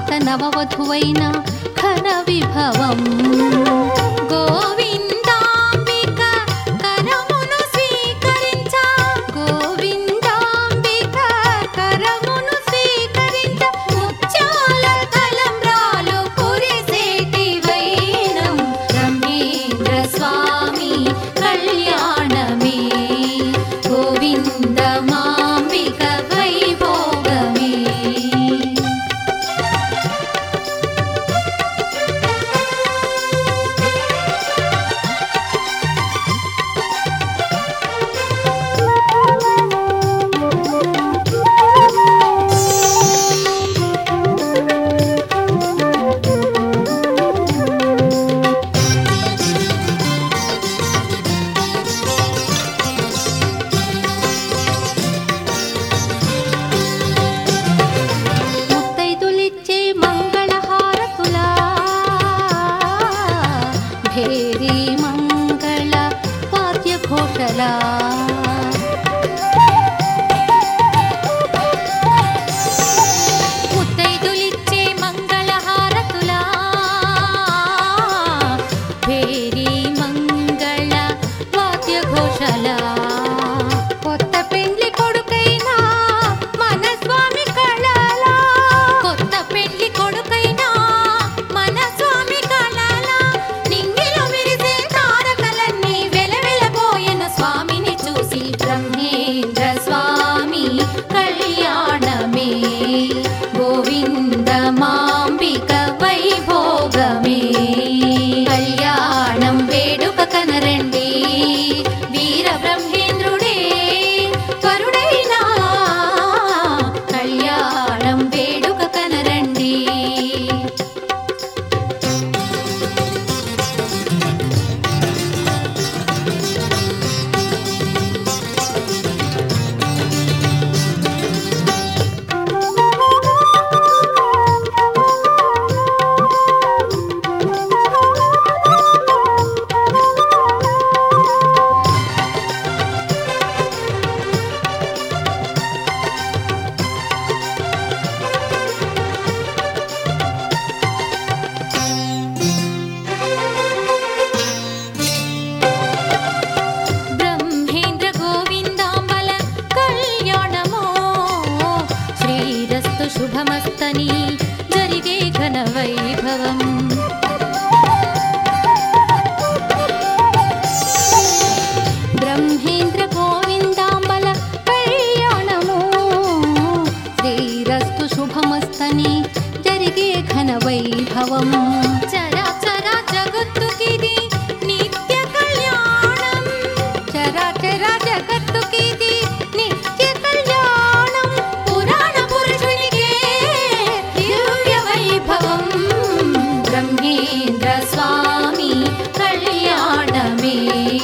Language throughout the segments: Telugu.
భూమాత నవవధువైన ఘన విభవం గోవిందాంబిక కరమును స్వీకరించ గోవిందాంబిక కరమును స్వీకరించ ముత్యాల తలంబ్రాలు కురిసేటి వైనం బ్రహ్మేంద్ర స్వామి కళ్యాణమే గోవిందమాంబిక వైభోగమే ముత్తైదులిచ్చే మంగళహారతులా భేరీ మంగళ వాద్యఘోషలా ముత్తైదులిచ్చే మంగళహారతులా భేరీ మంగళ వాద్యఘోషలా కొత్త పెండ్లి కొడుకైనా మన స్వామి కళలా కొత్త పెండ్లి కొడుకైనా మన స్వామి కళలా నింగిలో మెరిసే తారకలన్నీ వెలవెలబోయెను స్వామిని చూసి బ్రహ్మేంద్ర స్వామి కళ్యాణమే గోవిందమాంబిక వైభోగమే కళ్యాణం వేడుక కనరండి వీర బ్రహ్మేంద్రుడే వరుడైనా కళ్యాణం వేడుక కనరండి బ్రహ్మేంద్ర గోవిందాంబల కళ్యాణమో శ్రీరస్తు శుభమస్తని జరిగే ఘన వైభవం బ్రహ్మేంద్ర గోవిందాంబల కళ్యాణమో శ్రీరస్తు శుభమస్తని జరిగే ఘన వైభవం చరాచర జగత్తుకిది నిత్య కళ్యాణం చరాచర జగత్తుకిది నిత్య కళ్యాణం పురాణ పురుషునికే దివ్య వైభవం బ్రహ్మేంద్ర స్వామి కళ్యాణమే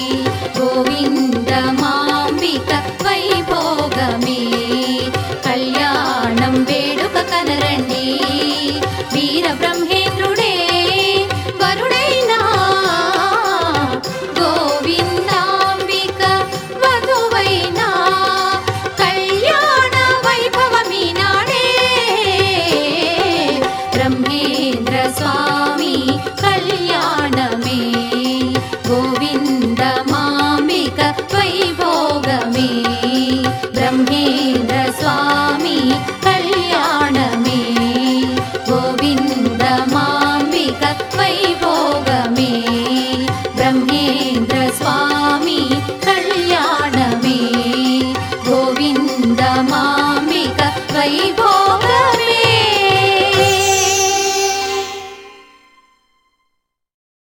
గోవిందమాంబిక వైభోగమే కళ్యాణం వేడుక కనరండి వీర బ్రహ్మేంద్రుడే వరుడైనా గోవిందాంబిక వధువైనా కళ్యాణ వైభవమీనాడే బ్రహ్మేంద్ర స్వామి కళ్యాణమే గోవిందమాంబిక వైభోగమే బ్రహ్మేంద్ర స్వామి కళ్యాణమే గోవిందమాంబిక వైభోగమే బ్రహ్మేంద్ర స్వామి కళ్యాణమే గోవిందమాంబిక వైభోగమే